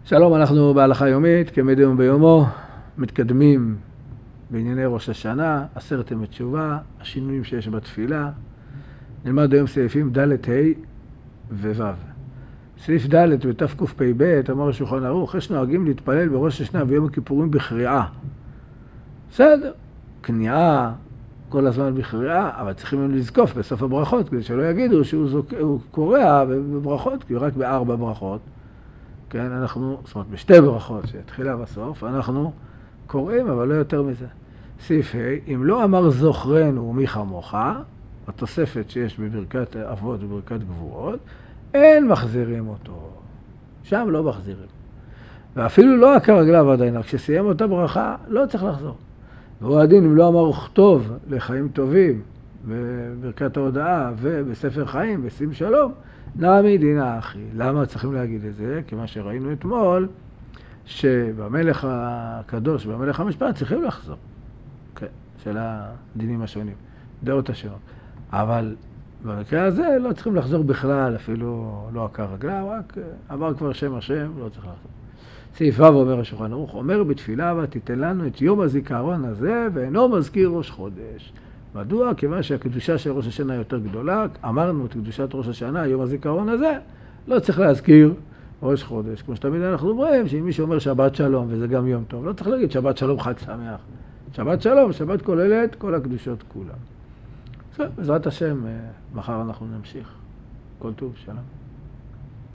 שלום, אנחנו בהלכה יומית, כמדי יום ביומו, מתקדמים בענייני ראש השנה, 10 ימי תשובה, השינויים שיש בתפילה. נלמד היום סעיפים ד' ה' וו'. סעיף ד' בתקפ"ב, אמר השולחן ערוך, יש נוהגים להתפלל בראש השנה ויום הכיפורים בקריאה. בסדר, כניעה, כל הזמן בקריאה, אבל צריכים לזקוף בסוף הברכות, כדי שלא יגידו שהוא קורא בברכות, כי הוא רק ב4 ברכות. כן, אנחנו, זאת אומרת, בשתי ברכות שהתחילה בסוף, אנחנו קוראים, אבל לא יותר מזה. סעיף ה', אם לא אמר זוכרנו מי כמוך, התוספת שיש בברכת אבות וברכת גבורות, אין מחזירים אותו. שם לא מחזירים. ואפילו לא עקר רגליו עדיין, כשסיים אותה ברכה, לא צריך לחזור. והוא הדין, אם לא אמר וכתוב לחיים טובים, בברכת ההודעה ובספר חיים, בשים שלום, נעמי דינה אחי. למה צריכים להגיד את זה? כי מה שראינו אתמול, שבמלך הקדוש, במלך המשפט, צריכים לחזור. כן, של הדינים השונים, דעות השונות. אבל במקרה הזה לא צריכים לחזור בכלל, אפילו לא עקר רגליו, רק אמר כבר שם השם, לא צריך לחזור. סעיף ו' אומר השולחן ערוך, אומר בתפילה ותיתן לנו את יום הזיכרון הזה, ואינו מזכיר ראש חודש. מדוע? כיוון שהקדושה של ראש השנה יותר גדולה, אמרנו את קדושת ראש השנה, יום הזיכרון הזה, לא צריך להזכיר ראש חודש. כמו שתמיד אנחנו אומרים, שאם מישהו אומר שבת שלום, וזה גם יום טוב, לא צריך להגיד שבת שלום חג שמח. שבת שלום, שבת כוללת כל הקדושות כולם. בעזרת השם, מחר אנחנו נמשיך. כל טוב, שלום.